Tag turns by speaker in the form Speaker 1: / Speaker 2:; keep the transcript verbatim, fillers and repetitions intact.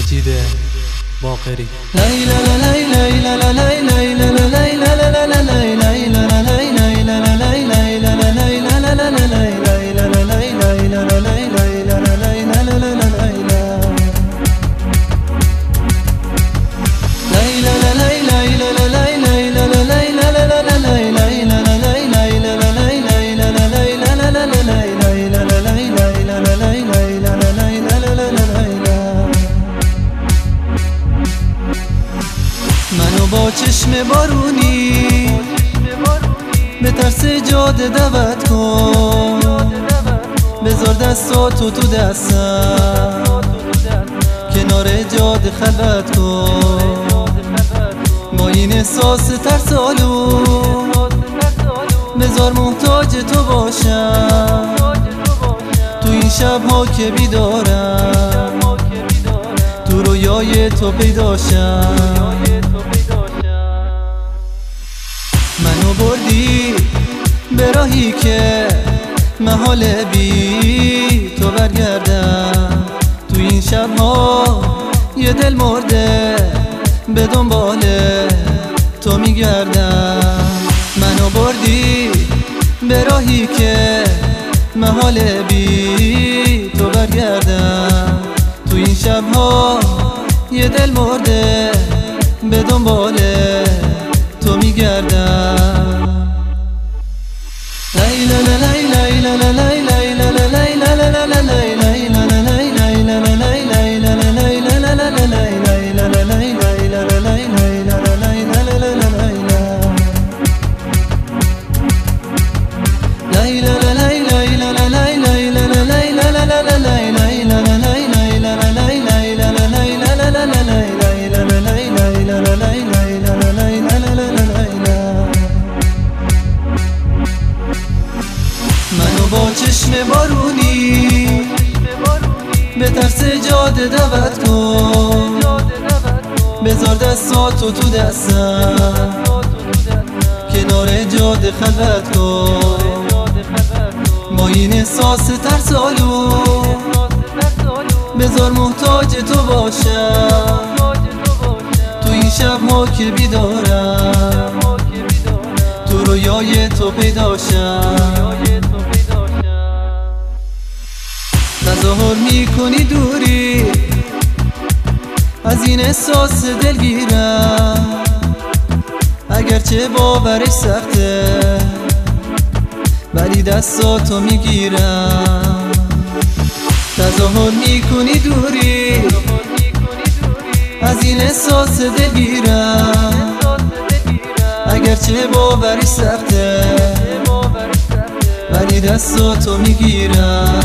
Speaker 1: مجید باقری.
Speaker 2: منو با چشم بارونی به طرز جاده دعوت کن، بذار دستاتو تو دستم، کنار جاده خلوت کن. با این احساس ترسالو بذار محتاج تو باشم، تو این شبها که بیدارم تو رویای تو پیداشم. منو بردی به راهی که محال بی تو برگردم، تو این شبها یه دل مرده به دنبال تو میگردم. منو بردی به راهی که محال بی تو برگردم، تو این شبها یه دل مرده به دنبال تو میگردم. منو با چشم بارونی به طرز جاده دعوت کن، بذار دستاتو تو دستم، کنار جاده خلوت کن. با این احساس ترسالو بذار محتاج تو باشم، تو این شبها که بیدارم تو رویای تو پیداشم. تظاهر میکنی دوری از این احساس دلگیرم، اگرچه باورش سخته ولی دستاتو میگیرم. تظاهر میکنی دوری از این احساس دلگیرم، اگرچه باورش سخته ولی دستاتو میگیرم.